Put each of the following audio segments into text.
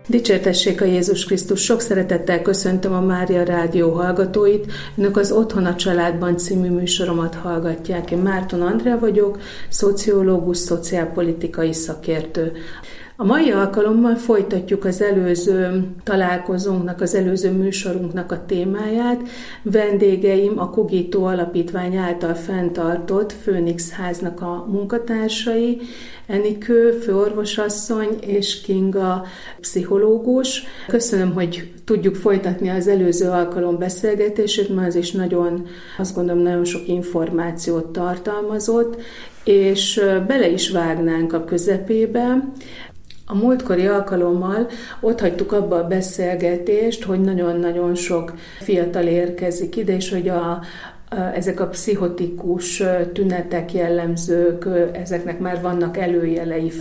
Dicsértessék a Jézus Krisztus! Sok szeretettel köszöntöm a Mária Rádió hallgatóit. Önök az Otthon a Családban című műsoromat hallgatják. Én Márton Andrea vagyok, szociológus, szociálpolitikai szakértő. A mai alkalommal folytatjuk az előző találkozónknak, az előző műsorunknak a témáját. Vendégeim a Kogito Alapítvány által fenntartott Főnix háznak a munkatársai, Enikő, főorvosasszony és Kinga, pszichológus. Köszönöm, hogy tudjuk folytatni az előző alkalom beszélgetését, mert az is azt gondolom, nagyon sok információt tartalmazott, és bele is vágnánk a közepébe. A múltkori alkalommal ott hagytuk abba a beszélgetést, hogy nagyon-nagyon sok fiatal érkezik ide, és hogy ezek a pszichotikus tünetek, jellemzők, ezeknek már vannak előjelei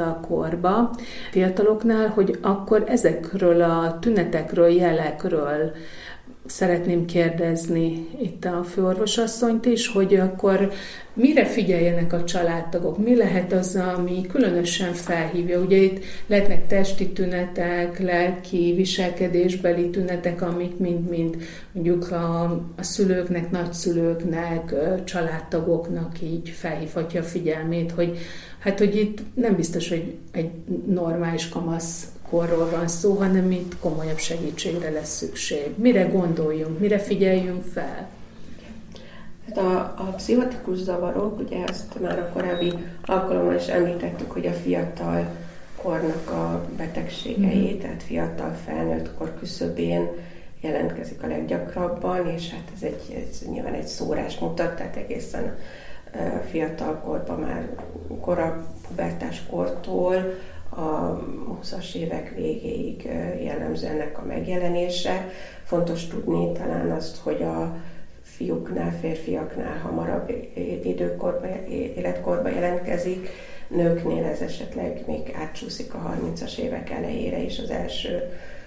fiataloknál, hogy akkor ezekről a tünetekről, jelekről szeretném kérdezni itt a főorvosasszonyt is, hogy akkor mire figyeljenek a családtagok, mi lehet az, ami különösen felhívja. Ugye itt lehetnek testi tünetek, lelki, viselkedésbeli tünetek, amik mind mondjuk a szülőknek, nagyszülőknek, családtagoknak így felhívhatja a figyelmét, hogy itt nem biztos, hogy egy normális kamasz korról van szó, hanem itt komolyabb segítségre lesz szükség. Mire gondoljunk, mire figyeljünk fel? Hát a pszichotikus zavarok, ugye ezt már a korábbi alkalommal is említettük, hogy a fiatal kornak a betegségei, tehát fiatal felnőtt kor küszöbén jelentkezik a leggyakrabban, és hát ez nyilván egy szórás mutat, tehát egészen fiatal korban már pubertás kortól a 20-as évek végéig jellemző ennek a megjelenése. Fontos tudni talán azt, hogy a férfiaknál hamarabb életkorban jelentkezik, nőknél ez esetleg még átcsúszik a 30-as évek elejére is az első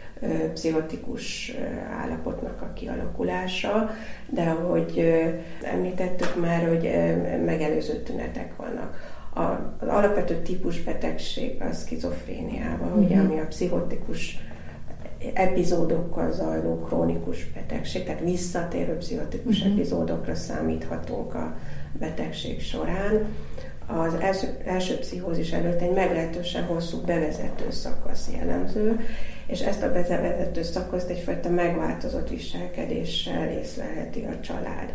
pszichotikus állapotnak a kialakulása, de ahogy említettük már, hogy megelőző tünetek vannak. Az alapvető típusbetegség a szkizofréniával, ugye, ami a pszichotikus epizódokkal zajló krónikus betegség, tehát visszatérő pszichotikus epizódokra számíthatunk a betegség során. Az első pszichózis előtt egy meglehetősen hosszú bevezető szakasz jellemző, és ezt a bevezető szakaszt egyfajta megváltozott viselkedéssel észlelheti a család.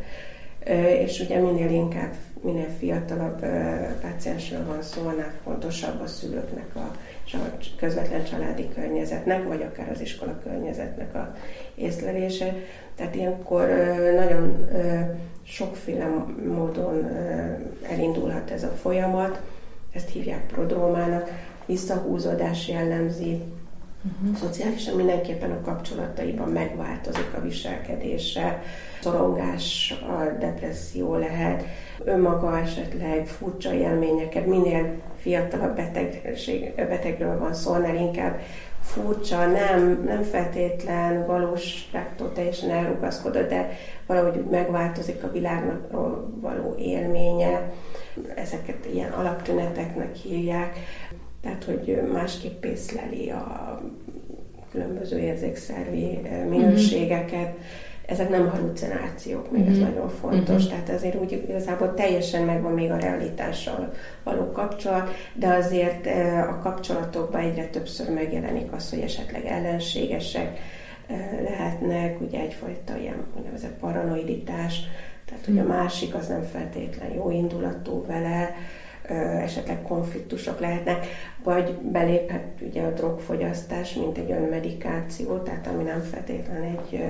És ugye minél fiatalabb páciensről van szó, annál fontosabb a szülőknek és a közvetlen családi környezetnek, vagy akár az iskola környezetnek a észlelése. Tehát ilyenkor nagyon sokféle módon elindulhat ez a folyamat, ezt hívják prodrómának, visszahúzódás jellemzi, szociálisan mindenképpen a kapcsolataiban megváltozik a viselkedése, szorongás, a depresszió lehet, önmaga esetleg furcsa élményeket, minél fiatalabb betegről van szó, annál inkább furcsa, nem feltétlen valóságtól teljesen elrugaszkodott, de valahogy úgy megváltozik a világnak való élménye. Ezeket ilyen alaptüneteknek hívják, tehát hogy másképp észleli a különböző érzékszervi minőségeket. Ezek nem hallucinációk, még ez nagyon fontos, tehát azért úgy igazából teljesen megvan még a realitással való kapcsolat, de azért a kapcsolatokban egyre többször megjelenik az, hogy esetleg ellenségesek lehetnek, ugye egyfajta ilyen úgynevezett paranoiditás, tehát hogy a másik az nem feltétlen jó indulatú vele, esetleg konfliktusok lehetnek, vagy beléphet ugye a drogfogyasztás, mint egy önmedikáció, tehát ami nem feltétlen egy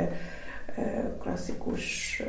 klasszikus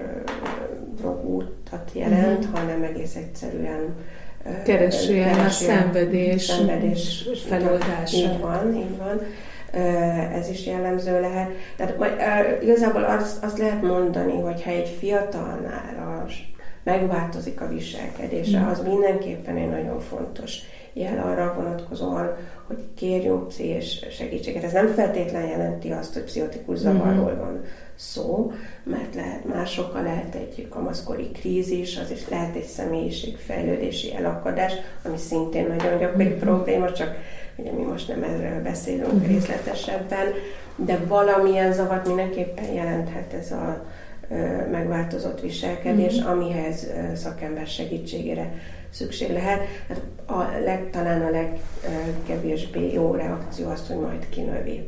drogútat jelent, hanem egész egyszerűen keresi a szenvedés feloldása. Így van. Ez is jellemző lehet. Tehát igazából azt lehet mondani, hogy ha egy fiatalnál megváltozik a viselkedése, az mindenképpen egy nagyon fontos jel arra vonatkozóan, hogy kérjünk pszichés segítséget. Ez nem feltétlenül jelenti azt, hogy pszichotikus zavarról van szó, mert másokkal lehet egy kamaszkori krízis, az is lehet egy személyiségfejlődési elakadás, ami szintén nagyon gyakori probléma, csak ugye mi most nem erről beszélünk részletesebben, de valamilyen zavart mindenképpen jelenthet ez a megváltozott viselkedés, amihez szakember segítségére szükség lehet. Talán a legkevésbé jó reakció az, hogy majd kinövi.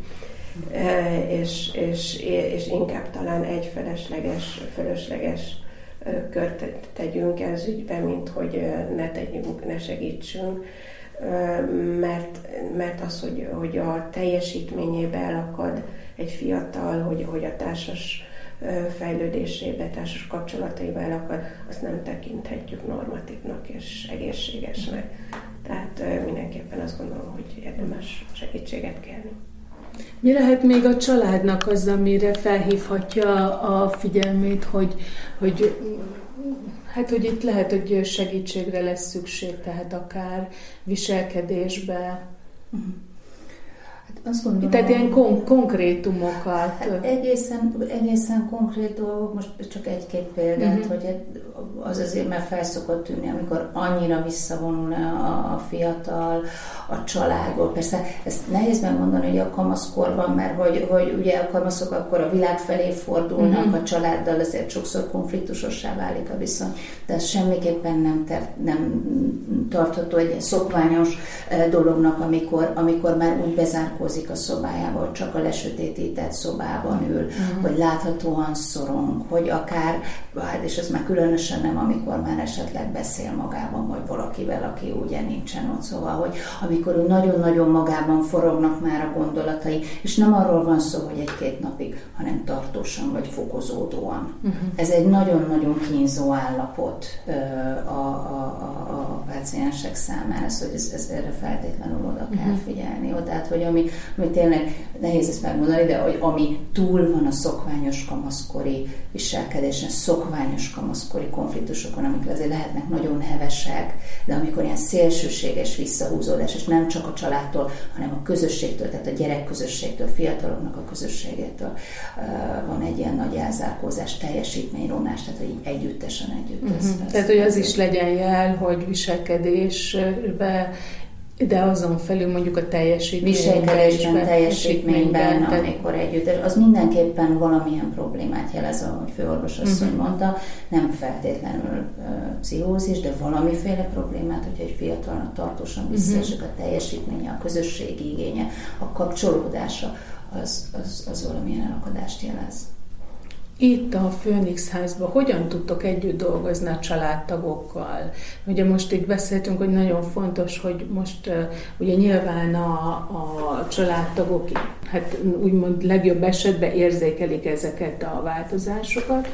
És inkább talán egy fölösleges kört tegyünk ez ügyben, mint hogy ne segítsünk, mert az, hogy a teljesítményébe elakad egy fiatal, hogy a társas fejlődésébe, társas kapcsolataiba elakad, azt nem tekinthetjük normatívnak és egészségesnek. Tehát mindenképpen azt gondolom, hogy érdemes segítséget kérni. Mi lehet még a családnak az, amire felhívhatja a figyelmét, hogy itt lehet, hogy segítségre lesz szükség, tehát akár viselkedésbe. Azt gondolom, tehát ilyen konkrétumokat. Hát egészen konkrét dolgok, most csak egy-két példát, hogy az azért már fel szokott tűnni, amikor annyira visszavonul a fiatal, a családból. Persze ezt nehéz megmondani, hogy a kamaszkorban, mert hogy ugye a kamaszok akkor a világ felé fordulnak, a családdal azért sokszor konfliktusossá válik a viszony, de ez semmiképpen nem tartható egy szokványos dolognak, amikor már úgy bezárkózik a szobájába, hogy csak a lesötétített szobában ül, hogy láthatóan szorong, hogy akár, és ez már különösen nem, amikor már esetleg beszél magában, vagy valakivel, aki ugye nincsen ott, szóval, hogy amikor nagyon-nagyon magában forognak már a gondolatai, és nem arról van szó, hogy egy-két napig, hanem tartósan vagy fokozódóan. Ez egy nagyon-nagyon kínzó állapot a páciensek számára, hogy ez erre feltétlenül oda kell figyelni. Tehát, hogy ami tényleg nehéz ezt megmondani, de hogy ami túl van a szokványos kamaszkori viselkedésen, szokványos kamaszkori konfliktusokon, amik azért lehetnek nagyon hevesek, de amikor ilyen szélsőséges visszahúzódás, és nem csak a családtól, hanem a közösségtől, tehát a gyerekközösségtől, fiataloknak a közösségétől van egy ilyen nagy elzárkózás, teljesítményromlás, tehát hogy így együttesen. Tehát, hogy az is legyen jel, hogy viselkedésbe, de azon felül mondjuk a teljesítményben, amikor együtt, az mindenképpen valamilyen problémát jelez, ahogy főorvos asszony mondta, nem feltétlenül pszichózis, de valamiféle problémát, hogyha egy fiatalnak tartósan visszaesik a teljesítménye, a közösségi igénye, a kapcsolódása, az valamilyen elakadást jelez. Itt a Főnix házban hogyan tudtok együtt dolgozni a családtagokkal? Ugye most itt beszéltünk, hogy nagyon fontos, hogy most ugye nyilván a családtagok hát úgymond legjobb esetben érzékelik ezeket a változásokat,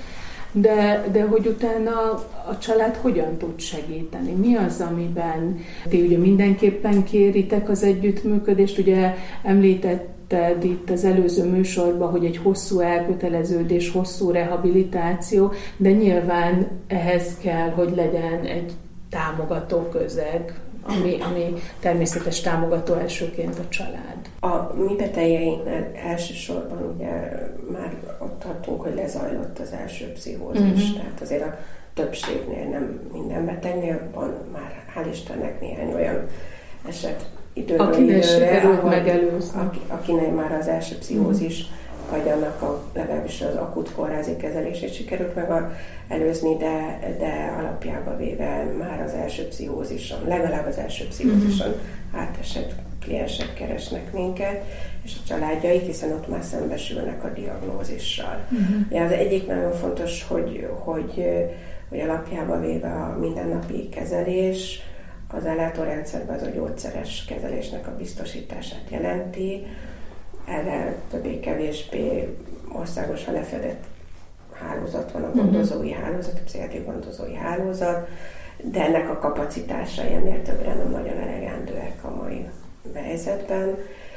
de hogy utána a család hogyan tud segíteni? Mi az, amiben ti ugye mindenképpen kéritek az együttműködést? Ugye említetted itt az előző műsorban, hogy egy hosszú elköteleződés, hosszú rehabilitáció, de nyilván ehhez kell, hogy legyen egy támogató közeg, ami természetes támogató elsőként a család. A mi betegeinknél elsősorban ugye már ott tartunk, hogy lezajlott az első pszichózis, tehát azért a többségnél, nem minden betegnél van már, hál' Istennek néhány olyan eset időről időre, akinek már az első pszichózis, vagy annak legalábbis az akut kórházi kezelését sikerült megelőzni, de alapjába véve már az első pszichózison, legalább az első pszichózison átesett kliensek keresnek minket, és a családjaik, hiszen ott már szembesülnek a diagnózissal. Ja, az egyik nagyon fontos, hogy alapjába véve a mindennapi kezelés, az ellátórendszerben az a gyógyszeres kezelésnek a biztosítását jelenti. Erre többé-kevésbé országosan lefedett hálózat van, a gondozói hálózat, a pszichiátriai gondozói hálózat, de ennek a kapacitásai ennél többre nem nagyon elegendőek a mai helyzetben,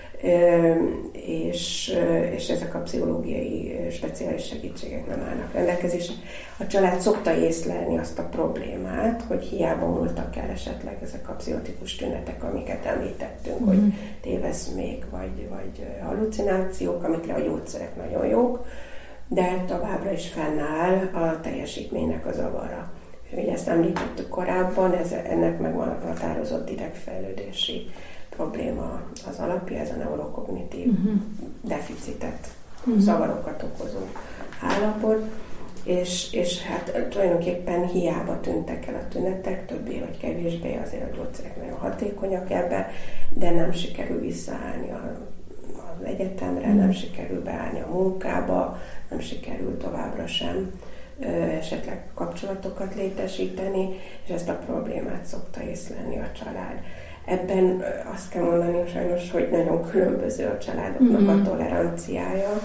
és ezek a pszichológiai speciális segítségek nem állnak rendelkezésre. A család szokta észlelni azt a problémát, hogy hiába múltak el esetleg ezek a pszichotikus tünetek, amiket említettünk, hogy téveszmék vagy hallucinációk, amikre a gyógyszerek nagyon jók, de továbbra is fennáll a teljesítménynek a zavara. Ugye ezt említettük korábban, ennek meg van határozott idegfejlődési probléma az alapja, ez a neurokognitív deficitet, zavarokat okozó állapot, és hát tulajdonképpen hiába tűntek el a tünetek, többé vagy kevésbé, azért a gyógyszerek nagyon hatékonyak ebben, de nem sikerül visszaállni az egyetemre, nem sikerül beállni a munkába, nem sikerül továbbra sem esetleg kapcsolatokat létesíteni, és ezt a problémát szokta észlelni a család. Ebben azt kell mondani sajnos, hogy nagyon különböző a családoknak a toleranciája,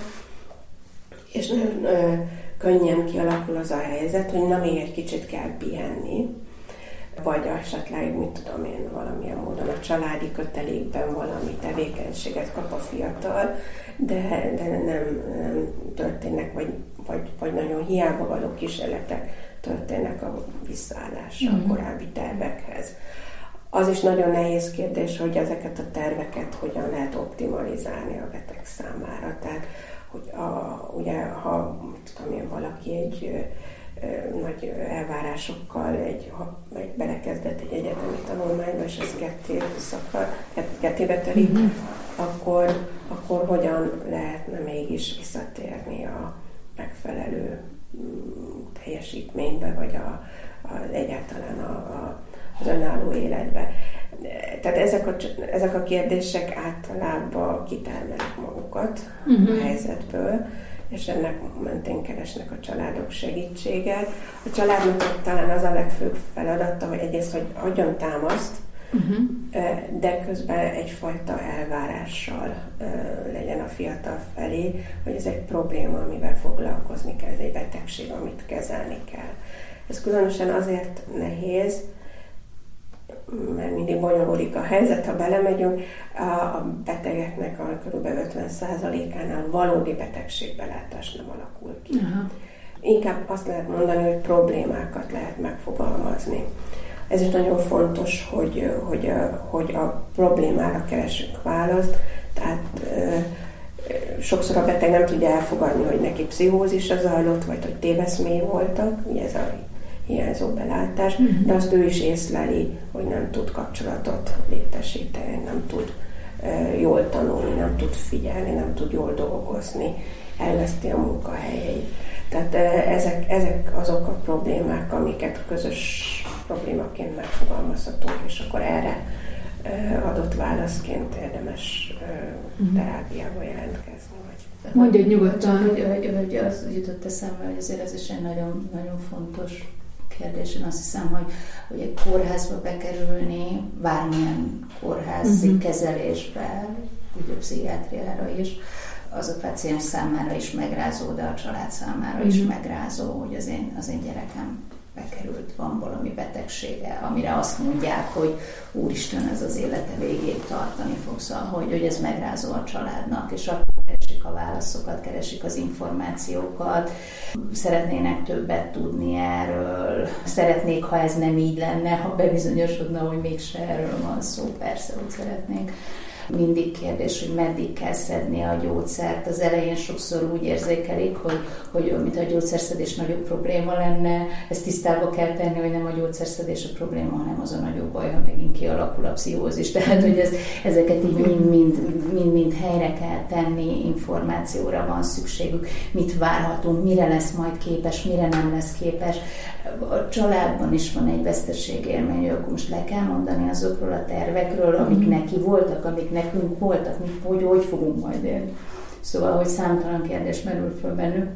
és nagyon könnyen kialakul az a helyzet, hogy na még egy kicsit kell pihenni, vagy esetleg, mit tudom én, valamilyen módon a családi kötelékben valami tevékenységet kap a fiatal, de nem történnek, vagy nagyon hiába való kísérletek történnek a visszaállásra a korábbi tervekhez. Az is nagyon nehéz kérdés, hogy ezeket a terveket hogyan lehet optimalizálni a beteg számára. Tehát, hogy ugye, ha valaki egy nagy elvárásokkal belekezdett egy egyetemi tanulmányba, és ez kettébe törik, akkor hogyan lehetne mégis visszatérni a megfelelő teljesítménybe, vagy egyáltalán az önálló életbe. Tehát ezek a kérdések általában kitermelik magukat a helyzetből, és ennek mentén keresnek a családok segítséget. A családnak talán az a legfőbb feladata, hogy egyrészt, hogy adjon támaszt, de közben egyfajta elvárással legyen a fiatal felé, hogy ez egy probléma, amivel foglalkozni kell, ez egy betegség, amit kezelni kell. Ez különösen azért nehéz, mert mindig bonyolódik a helyzet, ha belemegyünk, a betegeknek a kb. 50%-ánál valódi betegségbelátás nem alakul ki. Inkább azt lehet mondani, hogy problémákat lehet megfogalmazni. Ez is nagyon fontos, hogy a problémára keresünk választ, tehát sokszor a beteg nem tudja elfogadni, hogy neki pszichózisa zajlott, vagy hogy téveszmély voltak, ugye ez a hiányzó belátás, de azt ő is észleli, hogy nem tud kapcsolatot létesíteni, nem tud jól tanulni, nem tud figyelni, nem tud jól dolgozni, elveszti a munkahelyeit. Tehát ezek azok a problémák, amiket közös problémaként megfogalmazhatunk, és akkor erre adott válaszként érdemes terápiába jelentkezni. Mondj egy nyugodtan. Hogy az jutott eszembe, hogy azért ez is egy nagyon, nagyon fontos kérdés. Én azt hiszem, hogy egy kórházba bekerülni, bármilyen kórházi kezelésbe, úgy a pszichiátriára is, az a páciens számára is megrázó, de a család számára is megrázó, hogy az én gyerekem bekerült, van valami betegsége, amire azt mondják, hogy úristen, ez az élete végéig tartani fog, szóval, hogy ez megrázó a családnak, és akkor keresik a válaszokat, keresik az információkat, szeretnének többet tudni erről, szeretnék, ha ez nem így lenne, ha bebizonyosodna, hogy mégse erről van szó, persze, hogy szeretnénk. Mindig kérdés, hogy meddig kell szedni a gyógyszert. Az elején sokszor úgy érzékelik, hogy mint a gyógyszerszedés nagyobb probléma lenne, ezt tisztába kell tenni, hogy nem a gyógyszerszedés a probléma, hanem az a nagyobb baj, ha megint kialakul a pszichózis. Tehát, hogy ezeket így mind helyre kell tenni, információra van szükségük, mit várhatunk, mire lesz majd képes, mire nem lesz képes. A családban is van egy veszteségélmény, hogy akkor most le kell mondani azokról a tervekről, amik neki voltak, amik nekünk voltak, hogy fogunk majd élni. Szóval, hogy számtalan kérdés merül föl bennük.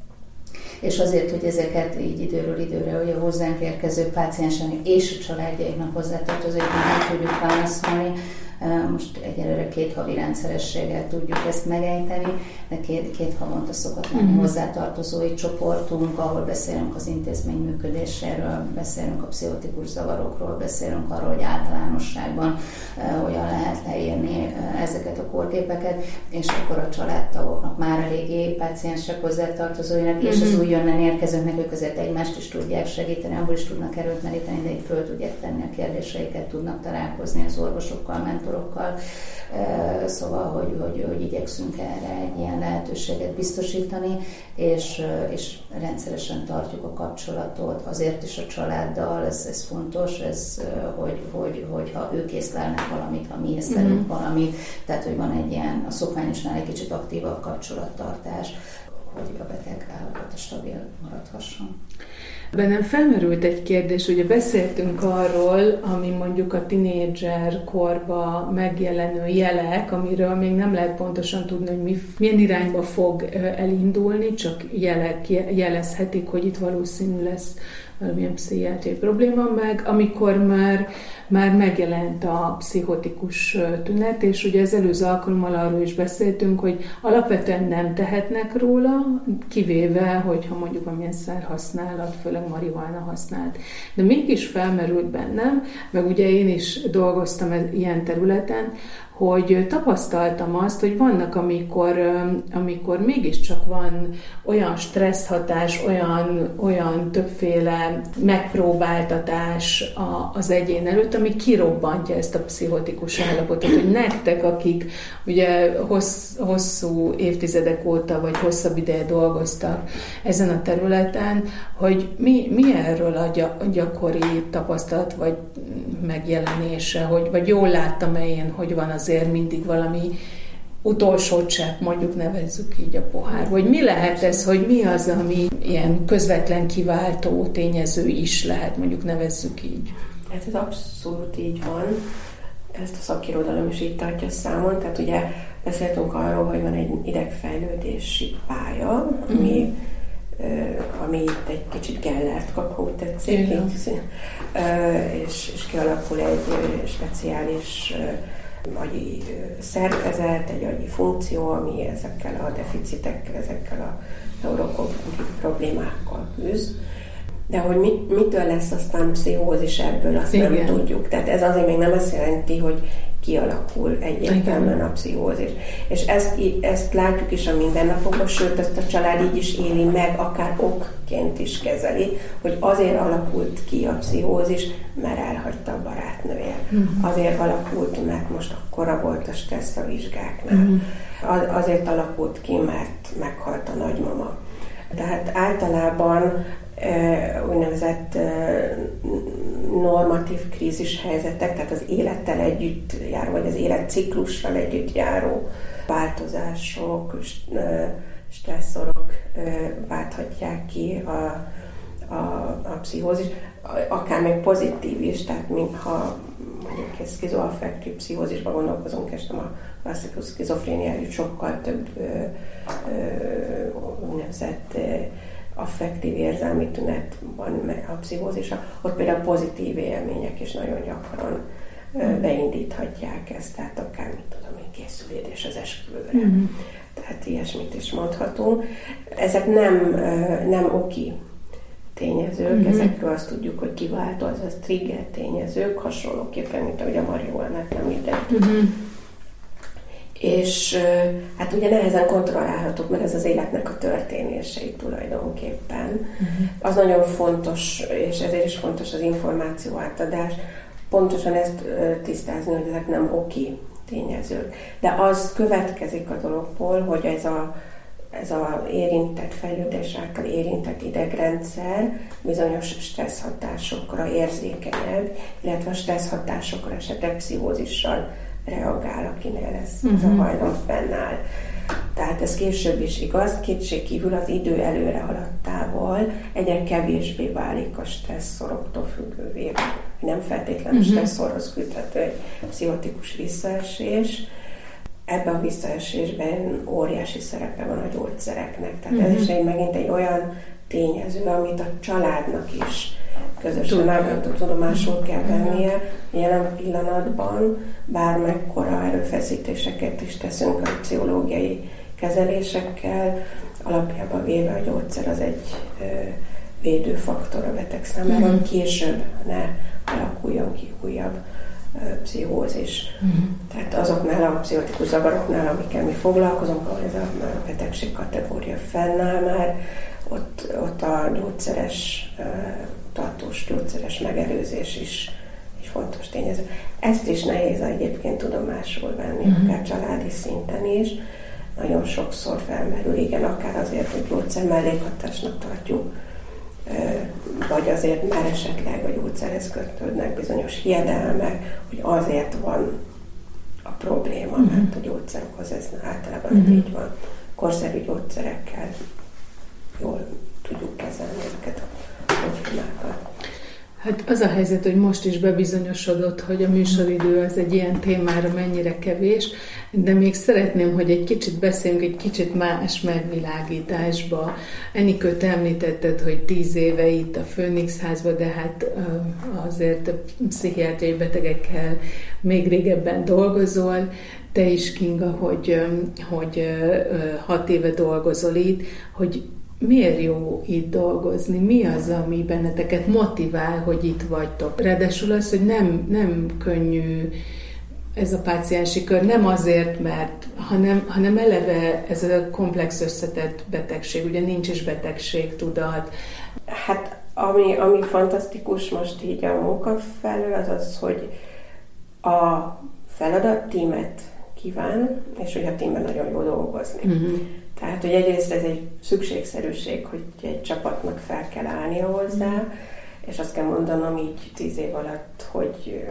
És azért, hogy ezeket így időről időre, hogy a hozzánk érkező páciensenek és a családjaiknak hozzátartozóiknak nem tudjuk válaszolni, most egyelőre 2 havi rendszerességgel tudjuk ezt megejteni, de 2 havonta szokott lenni hozzátartozói csoportunk, ahol beszélünk az intézmény működéséről, beszélünk a pszichotikus zavarokról, beszélünk arról, hogy általánosságban hogyan lehet leírni ezeket a kórképeket, és akkor a családtagoknak, már a régi páciensek hozzátartozóinak, és az újonnan érkezőknek, ők azért egymást is tudják segíteni, abból is tudnak erőt meríteni, de így föl tudják tenni a kérdéseiket, tudnak találkozni az orvosokkal, mentorokkal, faktorokkal. Szóval, hogy igyekszünk erre egy ilyen lehetőséget biztosítani, és rendszeresen tartjuk a kapcsolatot, azért is a családdal, ez fontos, hogy ha ők észlelnek valamit, ha mi észlelünk valamit, tehát hogy van egy ilyen, a szokványosnál egy kicsit aktívabb kapcsolattartás, hogy a beteg állapota stabil maradhasson. Bennem felmerült egy kérdés, ugye beszéltünk arról, ami mondjuk a tinédzser korba megjelenő jelek, amiről még nem lehet pontosan tudni, hogy milyen irányba fog elindulni, csak jelek jelezhetik, hogy itt valószínű lesz valamilyen pszichiátriai probléma, meg amikor már megjelent a pszichotikus tünet, és ugye az előző alkalommal arról is beszéltünk, hogy alapvetően nem tehetnek róla, kivéve, hogyha mondjuk valamilyen szerhasználat, főleg marihuána használat. De mégis felmerült bennem, meg ugye én is dolgoztam ilyen területen, hogy tapasztaltam azt, hogy vannak, amikor mégiscsak van olyan stresszhatás, olyan többféle megpróbáltatás az egyén előtt, ami kirobbantja ezt a pszichotikus állapotot, hogy nektek, akik ugye hosszú évtizedek óta, vagy hosszabb ideje dolgoztak ezen a területen, hogy mi erről a gyakori tapasztalat, vagy megjelenése, vagy jól láttam-e én, hogy van azért mindig valami utolsó csepp, mondjuk nevezzük így a pohár. Vagy mi lehet ez, hogy mi az, ami ilyen közvetlen kiváltó tényező is lehet, mondjuk nevezzük így? Hát ez abszolút így van. Ezt a szakirodalom is így tartja számon. Tehát ugye beszéltünk arról, hogy van egy idegfejlődési pálya, ami itt egy kicsit Gellert kap, ha úgy tetszik, és kialakul egy speciális agyi szerkezet, egy agyi funkció, ami ezekkel a deficitekkel, ezekkel a neurokognitív problémákkal küzd. De hogy mitől lesz aztán pszichózis ebből, azt nem tudjuk. Tehát ez azért még nem azt jelenti, hogy kialakul egyértelműen a pszichózis. És ezt látjuk is a mindennapokban, sőt, ezt a család így is éli meg, akár okként is kezeli, hogy azért alakult ki a pszichózis, mert elhagyta a barátnője. Azért alakult, mert most akkora volt a stressz a vizsgáknál. Azért alakult ki, mert meghalt a nagymama. Tehát általában úgynevezett normatív krízis helyzetek, tehát az élettel együtt járó, vagy az életciklussal együtt járó változások, stresszorok válthatják ki a pszichózis, akár még pozitív is, tehát ha mondjuk egy szkizoaffektív pszichózisban gondolkozunk, és nem a klasszikus szkizofréniájú, sokkal több úgynevezett affektív érzelmi tünet van a pszichózisra, ott például pozitív élmények is nagyon gyakran beindíthatják ezt, tehát akár, mit tudom én, készülődés az esküvőre. Tehát ilyesmit is mondhatunk. Ezek nem oki tényezők, ezekről azt tudjuk, hogy kiváltó, azaz trigger tényezők, hasonlóképpen, mint ahogy a marihuánát említettük. És hát ugye nehezen kontrollálhatók, mert ez az életnek a történései tulajdonképpen. Az nagyon fontos, és ezért is fontos az információ átadás, pontosan ezt tisztázni, hogy ezek nem oki tényezők. De az következik a dologból, hogy ez a érintett, fejlődés által érintett idegrendszer bizonyos stressz hatásokra érzékenyebb, illetve a stressz hatásokra esetleg pszichózissal reagál, akinél ez a hajlam fennáll. Tehát ez később is igaz, kétségkívül az idő előre haladtával egyre kevésbé válik a stresszoroktól függővé. Nem feltétlenül stresszorhoz köthető egy pszichotikus visszaesés. Ebben a visszaesésben óriási szerepe van a gyógyszereknek. Tehát ez is megint egy olyan tényező, amit a családnak is közösen tudomásul kell vennie. Jelen pillanatban bármekkora erőfeszítéseket is teszünk a pszichológiai kezelésekkel, alapjában véve a gyógyszer az egy védőfaktor a beteg számára, hogy később ne alakuljon ki újabb pszichózis. Tehát azoknál a pszichotikus zavaroknál, amikkel mi foglalkozunk, ahol ez a betegség kategória fennáll már, ott a gyógyszeres, tartós gyógyszeres megelőzés is egy fontos tényező. Ezt is nehéz egyébként tudomásul venni, akár családi szinten is. Nagyon sokszor felmerül, igen, akár azért, hogy gyógyszer mellékhatásnak tartjuk, vagy azért már esetleg a gyógyszerhez kötődnek bizonyos hiedelmek, hogy azért van a probléma, mert a gyógyszerokhoz ez általában így van. Korszerű gyógyszerekkel jól tudjuk kezelni ezeket a problémákat. Hát az a helyzet, hogy most is bebizonyosodott, hogy a műsoridő az egy ilyen témára mennyire kevés, de még szeretném, hogy egy kicsit beszéljünk egy kicsit más megvilágításba. Enikőt említetted, hogy 10 éve itt a Főnix házban, de hát azért a pszichiátriai betegekkel még régebben dolgozol. Te is, Kinga, hogy 6 éve dolgozol itt, hogy miért jó itt dolgozni? Mi az, ami benneteket motivál, hogy itt vagytok? Ráadásul az, hogy nem könnyű ez a páciensi kör, nem azért, mert, hanem eleve ez a komplex összetett betegség, ugye nincs is betegségtudat. Hát ami fantasztikus most így a munka felől, az, hogy a feladat tímet kíván, és hogy a tímben nagyon jó dolgozni. Tehát, hogy egyrészt ez egy szükségszerűség, hogy egy csapatnak fel kell állnia hozzá, és azt kell mondanom így 10 év alatt, hogy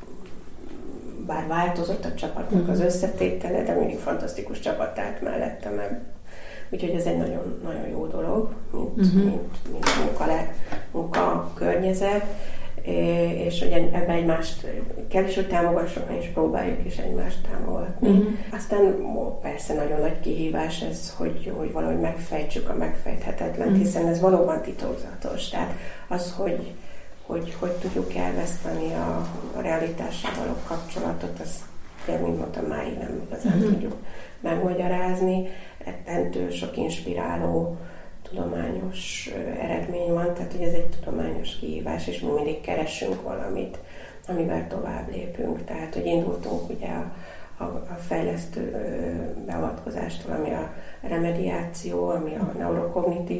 bár változott a csapatnak az összetétele, de mindig fantasztikus csapat állt mellettem. Úgyhogy ez egy nagyon, nagyon jó dolog, mint munka környezet, és hogy ebben egymást kell is, hogy támogassuk, és próbáljuk is egymást támogatni. Aztán persze nagyon nagy kihívás ez, hogy valahogy megfejtsük a megfejthetetlent, hiszen ez valóban titokzatos. Tehát az, hogy tudjuk elveszteni a realitással való kapcsolatot, azt, mint mondtam, máig nem igazán tudjuk megmagyarázni. Ettől sok inspiráló tudományos eredmény van, tehát hogy ez egy tudományos kihívás, és mi mindig keresünk valamit, amivel tovább lépünk. Tehát, hogy indultunk ugye a fejlesztő beavatkozástól, ami a remediáció, ami a neurokognitív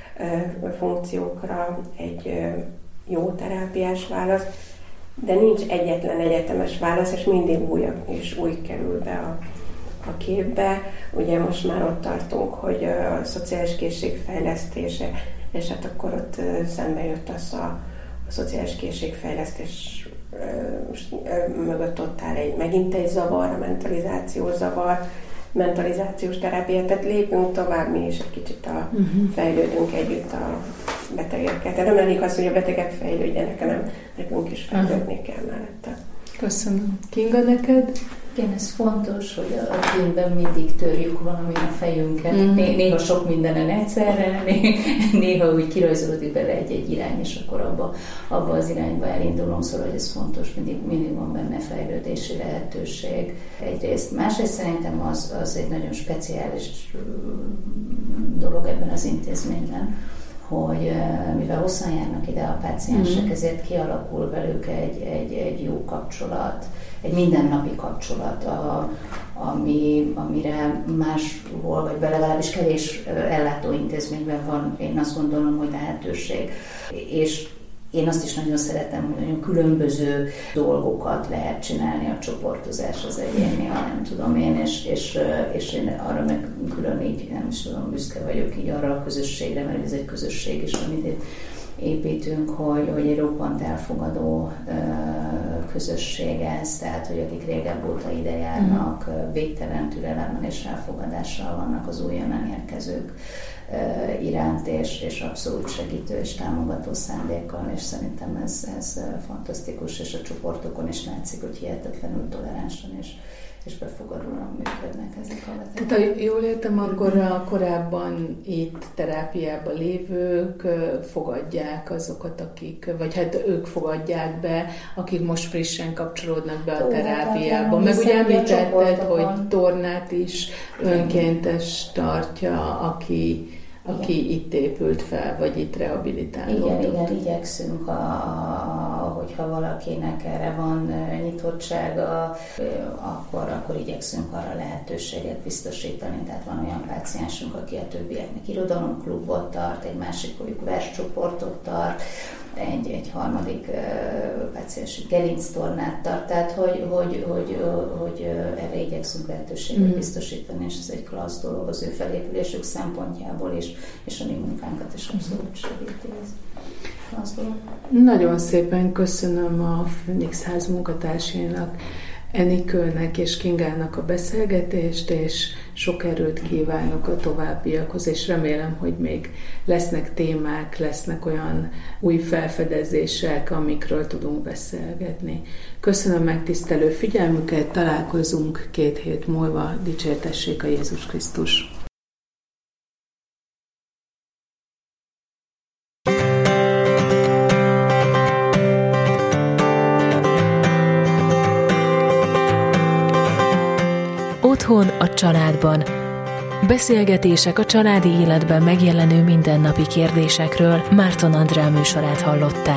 funkciókra egy jó terápiás válasz, de nincs egyetlen egyetemes válasz, és mindig új kerül be a képbe. Ugye most már ott tartunk, hogy a szociális készség fejlesztése, és hát akkor ott szembe jött az a szociális készségfejlesztés mögött ott áll megint egy zavar, a mentalizációs terápia, tehát lépünk tovább mi is egy kicsit fejlődünk együtt a betegekkel. Tehát nem elég az, hogy a betegek fejlődjenek, hanem nekünk is fejlődni kell mellette. Köszönöm. Kinga, neked? Igen, ez fontos, hogy a filmben mindig törjük valamin a fejünket. Néha sok mindenen egyszerre, néha úgy kirajzolódik bele egy irány, és akkor abba az irányba elindulom, szóval, hogy ez fontos, mindig van benne fejlődési lehetőség. Egyrészt. Másrészt szerintem az egy nagyon speciális dolog ebben az intézményben, hogy mivel hosszan járnak ide a páciensek, ezért kialakul velük egy jó kapcsolat, egy mindennapi kapcsolat, amire máshol, vagy legalábbis kevés ellátóintézményben van, én azt gondolom, hogy lehetőség. És én azt is nagyon szeretem, hogy nagyon különböző dolgokat lehet csinálni, a csoportozás, az egyéni, nem tudom én, és én arra meg külön így, nem is tudom, büszke vagyok így arra a közösségre, mert ez egy közösség is, amit itt építünk, hogy egy roppant elfogadó közösség ez, tehát, hogy akik régebb óta ide járnak, végtelen türelemmel és elfogadással vannak az újonnan érkezők iránt, és abszolút segítő és támogató szándékkal, és szerintem ez fantasztikus, és a csoportokon is látszik, hogy hihetetlenül toleránsan és befogadóan működnek ezek a betegek. Tehát, ha jól értem, akkor a korábban itt terápiában lévők fogadják azokat, akik, vagy hát ők fogadják be, akik most frissen kapcsolódnak be a terápiába. Meg ugye említetted, hogy Tornát is önkéntes tartja, aki itt épült fel, vagy itt rehabilitálódott. Igen, igyekszünk, hogyha valakinek erre van nyitottsága, akkor igyekszünk arra lehetőséget biztosítani. Tehát van olyan páciensünk, aki a többieknek irodalomklubot tart, egy másikjuk verscsoportot tart, egy harmadik páciensünk gerinctornát tart, tehát hogy erre igyekszünk lehetőséget biztosítani, és ez egy klassz dolog az ő felépülésük szempontjából is, és a mi munkánkat is abszolút segíti ez. Klassz dolog. Nagyon szépen köszönöm a Főnix Ház munkatársainak, Enikőnek és Kingának a beszélgetést, és sok erőt kívánok a továbbiakhoz, és remélem, hogy még lesznek témák, lesznek olyan új felfedezések, amikről tudunk beszélgetni. Köszönöm megtisztelő figyelmüket, találkozunk 2 hét múlva, dicsértessék a Jézus Krisztus! Otthon a családban. Beszélgetések a családi életben megjelenő mindennapi kérdésekről. Márton Andrea műsorát hallották.